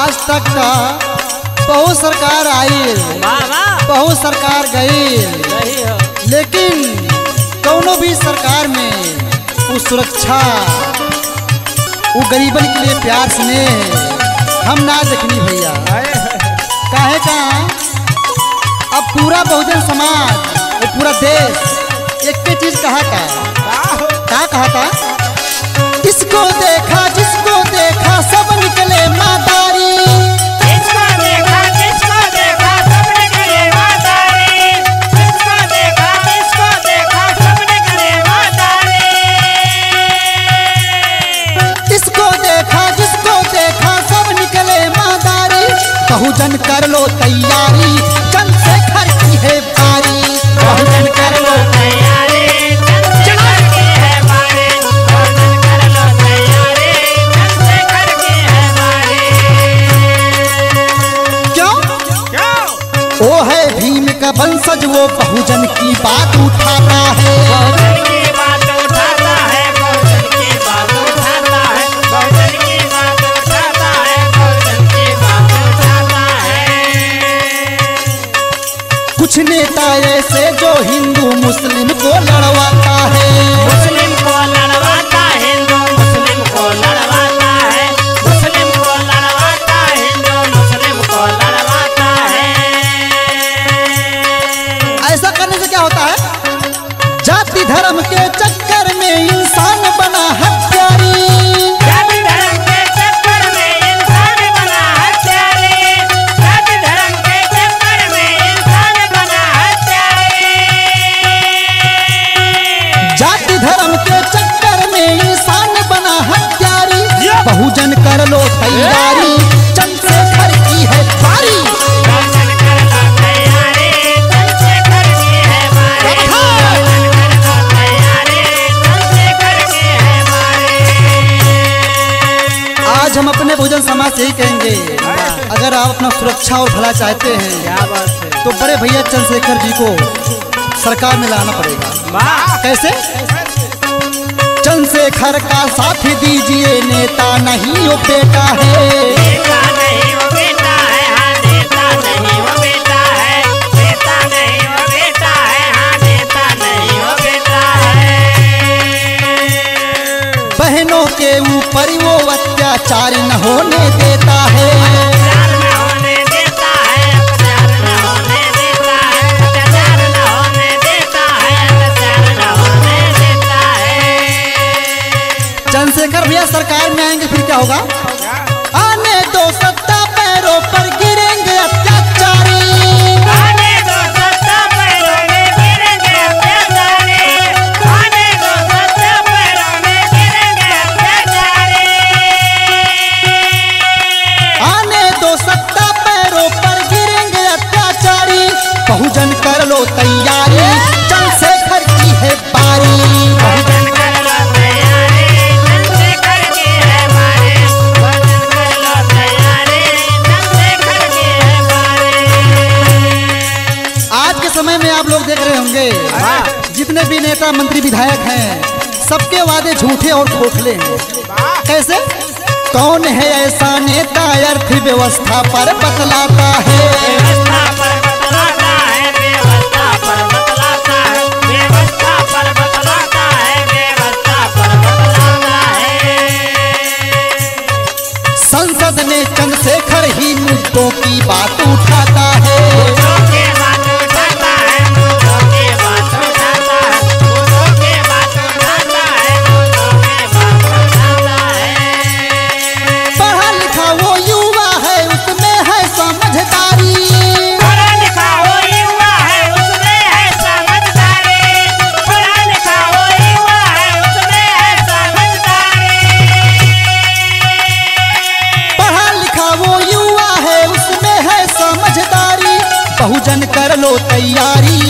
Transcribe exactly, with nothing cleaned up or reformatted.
आज तक का बहुत सरकार आई, बहुत सरकार गई, लेकिन कौनो भी सरकार में वो सुरक्षा, वो गरीबन के लिए प्यार स्नेह हम ना देखनी भैया। काहे का अब पूरा बहुजन समाज और पूरा देश एक चीज कहा था, क्या कहा था? इसको देखा जिसको देखा सब निकले मादारी, जिसको देखा जिसको देखा सब निकले मादारी, जिसको देखा जिसको देखा सब निकले मादारी, इसको देखा जिसको देखा सब निकले मादारी। बहुजन कर लो तैयारी, चंद्रशेखर की है बारी। बहुजन कर लो तैयारी, चंद्रशेखर की है बारी, बहुजन कर लो तैयारी, चंद्रशेखर की है बारी। क्यों? क्यों? वो है भीम का वंशज, वो बहुजन की बात उठाता है, बहुजन की बात उठाता है, बहुजन की बात उठाता है, बहुजन की बात उठाता है, बहुजन की बात उठाता है। कुछ नेता ऐसे जो हिंदू मुस्लिम को लड़वाता है, मुस्लिम को लड़वाता है, हिंदू मुस्लिम को लड़वाता है, मुस्लिम को लड़वाता है, हिंदू मुस्लिम को लड़वाता है। ऐसा करने से क्या होता है? जाति धर्म के चक्कर में इंसान बना हत्यारी, जाति धर्म के चक्कर में इंसान बना हत्यारी, जाति धर्म के चक्कर में इंसान बना हत्यारी। जाति धर्म के चक्कर में इंसान बना हत्यारी। बहुजन कर लो तैयारी, चंद्रशेखर की है बारी। बहुजन कर लो तैयारी, चंद्रशेखर की है बारी, बहुजन कर लो तैयारी, चंद्रशेखर की है बारी। आज हम अपने बहुजन समाज से यही कहेंगे, अगर आप अपना सुरक्षा और भला चाहते हैं क्या बात है? तो बड़े भैया चंद्रशेखर जी को सरकार में लाना पड़ेगा। वाह! कैसे? चंद्रशेखर का साथ दीजिए, नेता नहीं वो बेटा है, नेता नहीं वो बेटा है, हाँ नेता नहीं वो बेटा है, नेता नहीं वो बेटा है, हाँ नेता नहीं वो बेटा है। बहनों के ऊपर वो अत्याचार न होने देता है, अत्याचार न होने देता है, अत्याचार न होने देता है, अत्याचार न होने देता है, अत्याचार न होने देता है। चंद्रशेखर भैया सरकार में आएंगे फिर क्या होगा? आने दो सत्ता पैरों पर गिरेंगे अत्याचारी, आने दो सत्ता पैरों में गिरेंगे अत्याचारी, आने दो सत्ता पैरों में गिरेंगे अत्याचारी। आने दो सत्ता पैरों पर गिरेंगे अत्याचारी। बहुजन कर लो तैयारी, चंद्रशेखर की है बारी। बहुजन कर लो तैयारी, चंद्रशेखर की है बारी, बहुजन कर लो तैयारी, चंद्रशेखर की है बारी। आज के समय में आप लोग देख रहे होंगे, जितने भी नेता मंत्री विधायक हैं, सबके वादे झूठे और खोखले हैं। कैसे? कौन है ऐसा नेता अर्थव्यवस्था पर बतलाता है, व्यवस्था पर बतलाता है, व्यवस्था पर बतलाता है, व्यवस्था पर बतलाता है, व्यवस्था पर बतलाता है। संसद में चंद्रशेखर ही मुद्दों की बात उठाता है, मुद्दों के बात उठाता है, मुद्दों के बात उठाता है, मुद्दों के बात उठाता है, मुद्दों के बात उठाता है। पढ़ा लिखा वो युवा है, उसमें है समझदारी, पढ़ा लिखा वो युवा है, उसमें है समझदारी, पढ़ा लिखा वो युवा है, उसमें है समझदारी। पढ़ा लिखा वो युवा है, उसमें है समझदारी। बहुजन कर लो तैयारी,